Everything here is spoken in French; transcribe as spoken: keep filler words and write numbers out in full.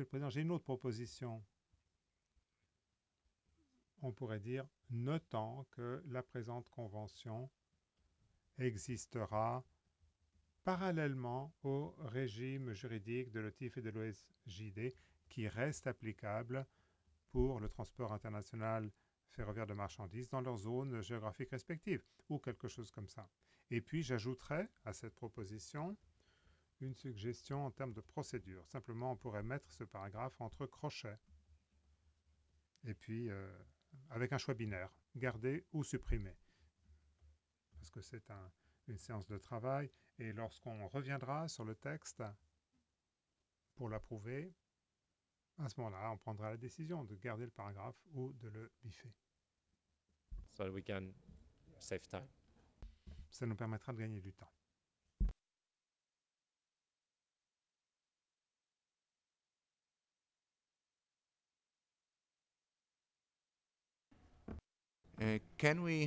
Monsieur le Président, j'ai une autre proposition. On pourrait dire, notant que la présente convention existera parallèlement au régime juridique de l'O T I F et de l'O S J D qui reste applicable pour le transport international ferroviaire de marchandises dans leurs zones géographiques respectives, ou quelque chose comme ça. Et puis j'ajouterais à cette proposition une suggestion en termes de procédure. Simplement, on pourrait mettre ce paragraphe entre crochets. Et puis, euh, avec un choix binaire, garder ou supprimer. Parce que c'est un, une séance de travail. Et lorsqu'on reviendra sur le texte pour l'approuver, à ce moment-là, on prendra la décision de garder le paragraphe ou de le biffer. So we can save time. Ça nous permettra de gagner du temps. Uh, can we